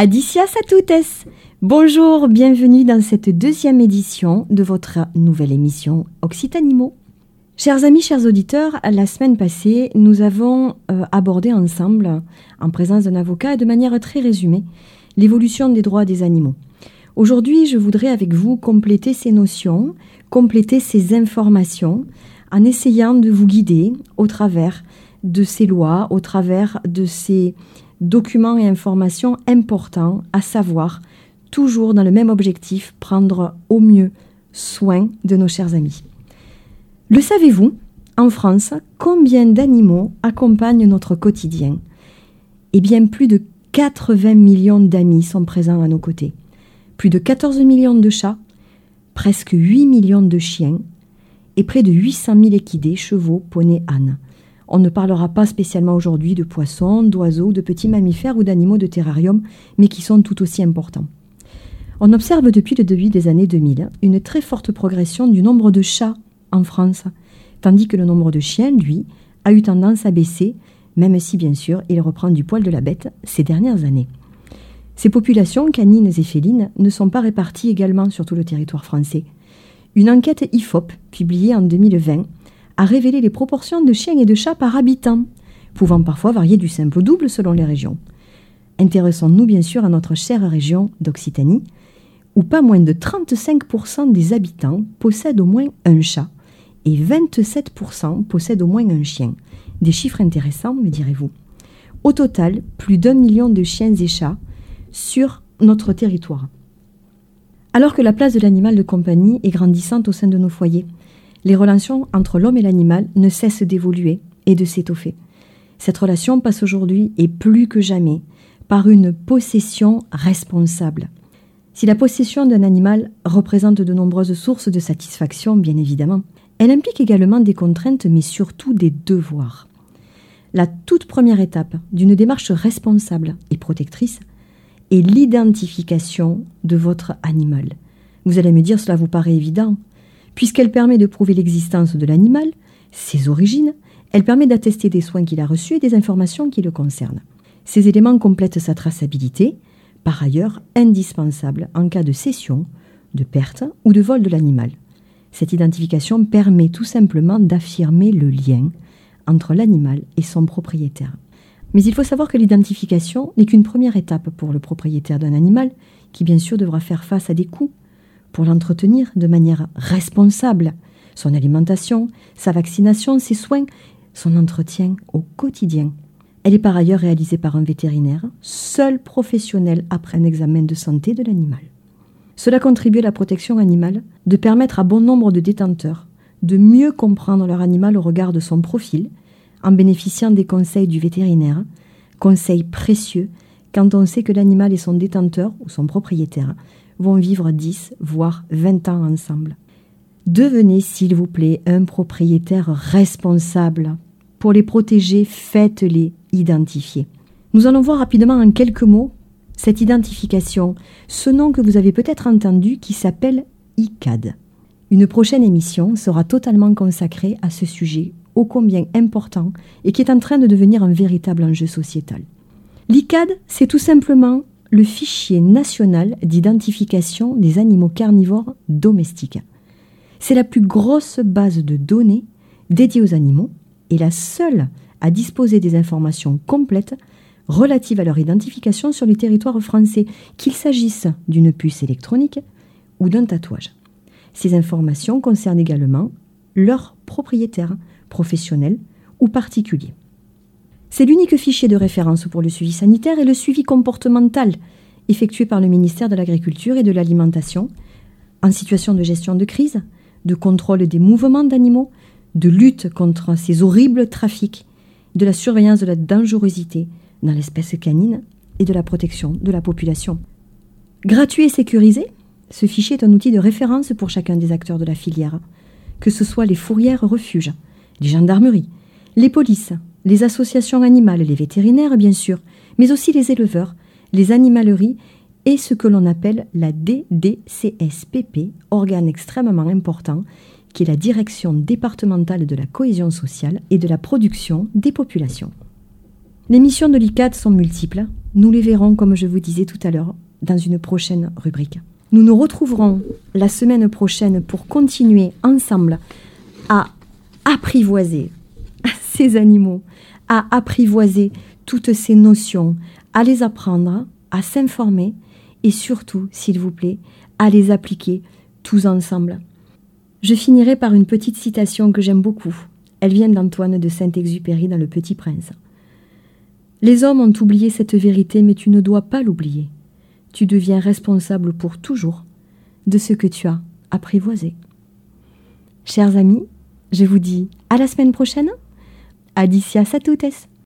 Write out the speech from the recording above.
Adicias a toutes. Bonjour, bienvenue dans cette deuxième édition de votre nouvelle émission Occitanimo. Chers amis, chers auditeurs, la semaine passée, nous avons abordé ensemble, en présence d'un avocat et de manière très résumée, l'évolution des droits des animaux. Aujourd'hui, je voudrais avec vous compléter ces notions, compléter ces informations, en essayant de vous guider au travers de ces lois, au travers de ces documents et informations importants à savoir, toujours dans le même objectif, prendre au mieux soin de nos chers amis. Le savez-vous, en France, combien d'animaux accompagnent notre quotidien ? Eh bien, plus de 80 millions d'amis sont présents à nos côtés. Plus de 14 millions de chats, presque 8 millions de chiens et près de 800 000 équidés, chevaux, poneys, ânes. On ne parlera pas spécialement aujourd'hui de poissons, d'oiseaux, de petits mammifères ou d'animaux de terrarium, mais qui sont tout aussi importants. On observe depuis le début des années 2000 une très forte progression du nombre de chats en France, tandis que le nombre de chiens, lui, a eu tendance à baisser, même si bien sûr il reprend du poil de la bête ces dernières années. Ces populations canines et félines ne sont pas réparties également sur tout le territoire français. Une enquête IFOP, publiée en 2020, a révélé les proportions de chiens et de chats par habitant, pouvant parfois varier du simple au double selon les régions. Intéressons-nous bien sûr à notre chère région d'Occitanie, où pas moins de 35% des habitants possèdent au moins un chat et 27% possèdent au moins un chien. Des chiffres intéressants, me direz-vous. Au total, plus d'1 million de chiens et chats sur notre territoire. Alors que la place de l'animal de compagnie est grandissante au sein de nos foyers, les relations entre l'homme et l'animal ne cessent d'évoluer et de s'étoffer. Cette relation passe aujourd'hui, et plus que jamais, par une possession responsable. Si la possession d'un animal représente de nombreuses sources de satisfaction, bien évidemment, elle implique également des contraintes, mais surtout des devoirs. La toute première étape d'une démarche responsable et protectrice est l'identification de votre animal. Vous allez me dire, cela vous paraît évident. Puisqu'elle permet de prouver l'existence de l'animal, ses origines, elle permet d'attester des soins qu'il a reçus et des informations qui le concernent. Ces éléments complètent sa traçabilité, par ailleurs indispensable en cas de cession, de perte ou de vol de l'animal. Cette identification permet tout simplement d'affirmer le lien entre l'animal et son propriétaire. Mais il faut savoir que l'identification n'est qu'une première étape pour le propriétaire d'un animal qui bien sûr devra faire face à des coûts pour l'entretenir de manière responsable, son alimentation, sa vaccination, ses soins, son entretien au quotidien. Elle est par ailleurs réalisée par un vétérinaire, seul professionnel après un examen de santé de l'animal. Cela contribue à la protection animale, de permettre à bon nombre de détenteurs de mieux comprendre leur animal au regard de son profil, en bénéficiant des conseils du vétérinaire, conseils précieux quand on sait que l'animal et son détenteur ou son propriétaire vont vivre 10, voire 20 ans ensemble. Devenez, s'il vous plaît, un propriétaire responsable. Pour les protéger, faites-les identifier. Nous allons voir rapidement en quelques mots cette identification, ce nom que vous avez peut-être entendu qui s'appelle ICAD. Une prochaine émission sera totalement consacrée à ce sujet ô combien important et qui est en train de devenir un véritable enjeu sociétal. L'ICAD, c'est tout simplement le fichier national d'identification des animaux carnivores domestiques. C'est la plus grosse base de données dédiée aux animaux et la seule à disposer des informations complètes relatives à leur identification sur le territoire français, qu'il s'agisse d'une puce électronique ou d'un tatouage. Ces informations concernent également leurs propriétaires, professionnels ou particuliers. C'est l'unique fichier de référence pour le suivi sanitaire et le suivi comportemental effectué par le ministère de l'Agriculture et de l'Alimentation en situation de gestion de crise, de contrôle des mouvements d'animaux, de lutte contre ces horribles trafics, de la surveillance de la dangerosité dans l'espèce canine et de la protection de la population. Gratuit et sécurisé, ce fichier est un outil de référence pour chacun des acteurs de la filière, que ce soit les fourrières refuges, les gendarmeries, les polices, les associations animales, les vétérinaires bien sûr, mais aussi les éleveurs, les animaleries et ce que l'on appelle la DDCSPP, organe extrêmement important, qui est la Direction départementale de la cohésion sociale et de la production des populations. Les missions de l'ICAD sont multiples. Nous les verrons, comme je vous disais tout à l'heure, dans une prochaine rubrique. Nous nous retrouverons la semaine prochaine pour continuer ensemble à apprivoiser ces animaux, à apprivoiser toutes ces notions, à les apprendre, à s'informer et surtout, s'il vous plaît, à les appliquer tous ensemble. Je finirai par une petite citation que j'aime beaucoup. Elle vient d'Antoine de Saint-Exupéry dans Le Petit Prince. Les hommes ont oublié cette vérité, mais tu ne dois pas l'oublier. Tu deviens responsable pour toujours de ce que tu as apprivoisé. Chers amis, je vous dis à la semaine prochaine. Adicias a toutes.